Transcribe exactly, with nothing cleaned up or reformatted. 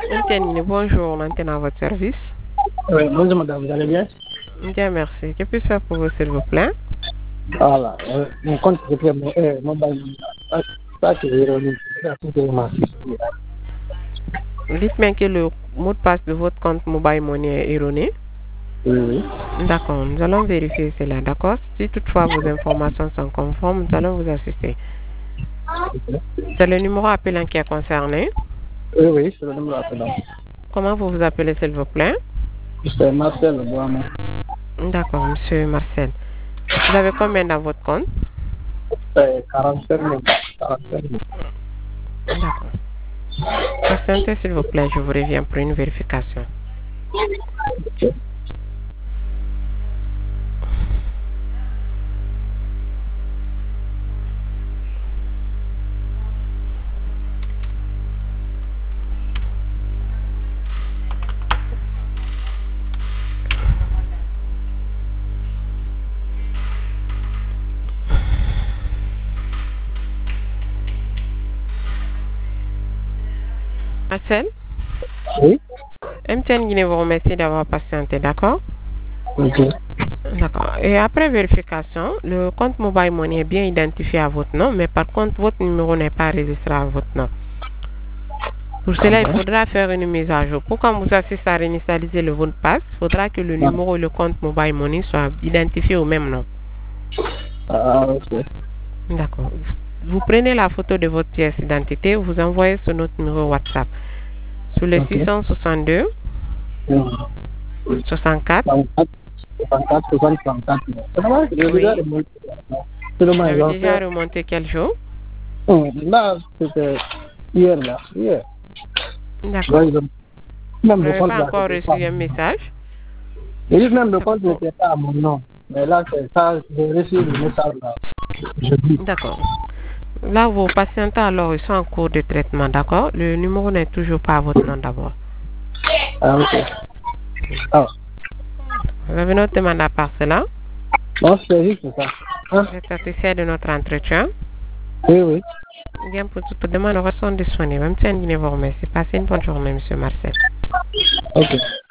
Antenne, bonjour, l'antenne à votre service. Oui, bonjour madame, vous allez bien? Bien, merci. Que puis-je faire pour vous, s'il vous plaît? Voilà, euh, mon compte c'est très bon. Euh, mobile, euh, ça c'est ironique. Ça, c'est vraiment- Dites-moi que le mot de passe de votre compte Mobile Money est erroné. Oui, oui. D'accord, nous allons vérifier cela, d'accord? Si toutefois vos informations sont conformes, nous allons vous assister. C'est le numéro appelant qui est concerné. Oui, oui, c'est le numéro appelant. Comment vous vous appelez, s'il vous plaît? C'est Marcel Boama. D'accord, monsieur Marcel. Vous avez combien dans votre compte? C'est quarante-sept mille. quarante-sept mille. D'accord. Patientez, s'il vous plaît, je vous reviens pour une vérification. Marcel? Oui. M T N Guinée vous remercie d'avoir patienté, d'accord? Ok. D'accord. Et après vérification, le compte Mobile Money est bien identifié à votre nom, mais par contre, votre numéro n'est pas enregistré à votre nom. Pour cela, il faudra faire une mise à jour. Pour qu'on vous assiste à réinitialiser le mot de passe, il faudra que le numéro et le compte Mobile Money soient identifiés au même nom. Ah, ok. D'accord. Vous prenez la photo de votre pièce d'identité, vous envoyez sur notre numéro WhatsApp. Sur le Ok. six cent soixante-deux, Oui. soixante-quatre. soixante-quatre, soixante, soixante-quatre. C'est normal, je Oui. déjà remonté. C'est Vous dommage, avez j'en déjà fais. remonté quel jour? Hum, Là, c'était hier, là. Hier. D'accord. Ouais, je- Même Vous le n'avez compte pas là, encore c'était pas. reçu un message? Et juste même le C'est compte bon. n'était pas à mon nom. Mais là, c'est ça, j'ai reçu le message là. Je dis. D'accord. Là, vos patients, alors, ils sont en cours de traitement, d'accord? Le numéro n'est toujours pas à votre nom d'abord. Ah, ok. Ah. Vous avez notre demande à part cela? Non, c'est juste ça. Hein? Vous êtes satisfait de notre entretien? Oui, oui. Bien, pour toute demande, nous restons disponibles. Même si vous remercie. Passez une bonne journée, monsieur Marcel. Ok.